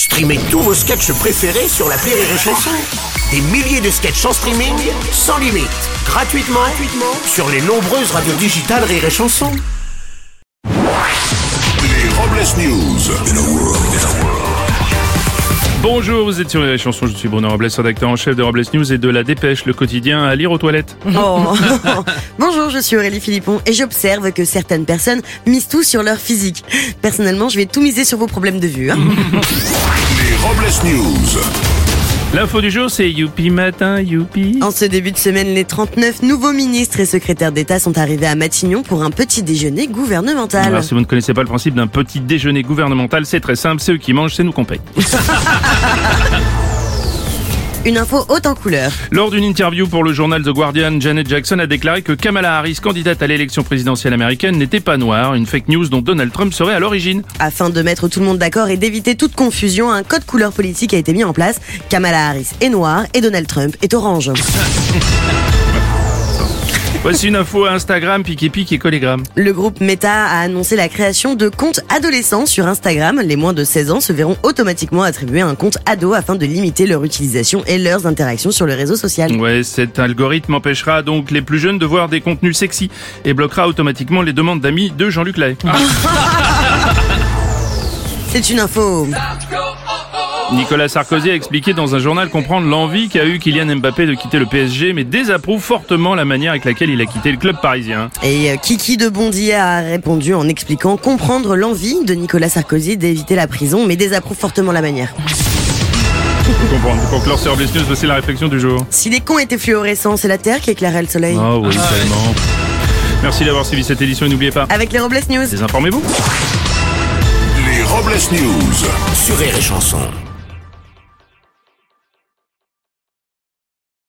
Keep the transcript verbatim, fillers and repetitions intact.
Streamez tous vos sketchs préférés sur l'appli Rire et Chanson. Des milliers de sketchs en streaming, sans limite, gratuitement, gratuitement sur les nombreuses radios digitales Rire et Chanson. Les Robles News. Bonjour, vous êtes sur les chansons, je suis Bruno Robles, rédacteur en chef de Robles News et de La Dépêche, le quotidien à lire aux toilettes. Oh. Bonjour, je suis Aurélie Philippon et j'observe que certaines personnes misent tout sur leur physique. Personnellement, je vais tout miser sur vos problèmes de vue. Hein. Les Robles News. L'info du jour, c'est Youpi Matin, Youpi. En ce début de semaine, les trente-neuf nouveaux ministres et secrétaires d'État sont arrivés à Matignon pour un petit déjeuner gouvernemental. Alors, si vous ne connaissez pas le principe d'un petit déjeuner gouvernemental, c'est très simple, c'est eux qui mangent, c'est nous qu'on paye. Une info haute en couleur. Lors d'une interview pour le journal The Guardian, Janet Jackson a déclaré que Kamala Harris, candidate à l'élection présidentielle américaine, n'était pas noire, une fake news dont Donald Trump serait à l'origine. Afin de mettre tout le monde d'accord et d'éviter toute confusion, un code couleur politique a été mis en place. Kamala Harris est noire et Donald Trump est orange. Voici une info à Instagram, pique et pique et collégramme. Le groupe Meta a annoncé la création de comptes adolescents sur Instagram. Les moins de seize ans se verront automatiquement attribuer un compte ado afin de limiter leur utilisation et leurs interactions sur le réseau social. Ouais, cet algorithme empêchera donc les plus jeunes de voir des contenus sexy et bloquera automatiquement les demandes d'amis de Jean-Luc Lahaye. C'est une info. Nicolas Sarkozy a expliqué dans un journal comprendre l'envie qu'a eu Kylian Mbappé de quitter le P S G, mais désapprouve fortement la manière avec laquelle il a quitté le club parisien. Et Kiki de Bondy a répondu en expliquant comprendre l'envie de Nicolas Sarkozy d'éviter la prison, mais désapprouve fortement la manière. Faut comprendre. Pour clore sur Robles News, voici la réflexion du jour. Si les cons étaient fluorescents, c'est la Terre qui éclairait le soleil. Oh oui, tellement. Merci d'avoir suivi cette édition et n'oubliez pas, Avec les Robles News. désinformez-vous. Les Robles News. Sur Rire et Chanson.